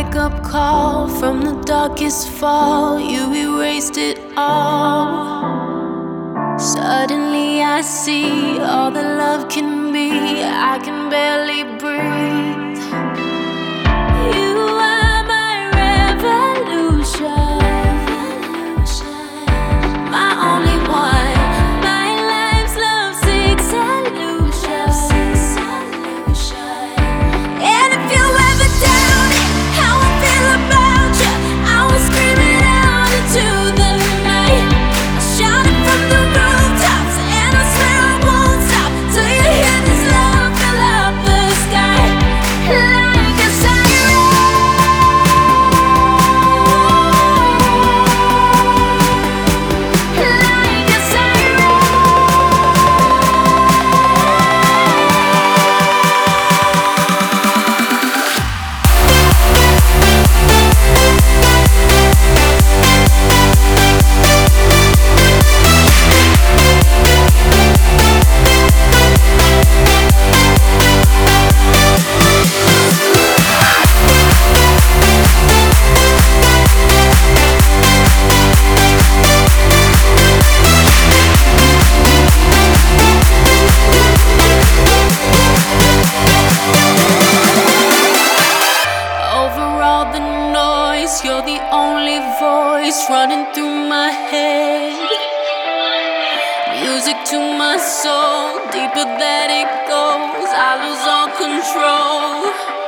wake up call from the darkest fall. You erased it all. Suddenly I see all that love can be. I can barely breathe. You are my revolution, my only one, my life's lovesick solution. And if you ever doubt how I feel about you, I will scream it out into the night. I'll shout it from the rooftops, and I swear I won't stop till you hear this love fill up the sky like a siren. Like a siren. Over all the noise, you're the only voice running through my head. Music to my soul, deeper than it goes. I lose all control.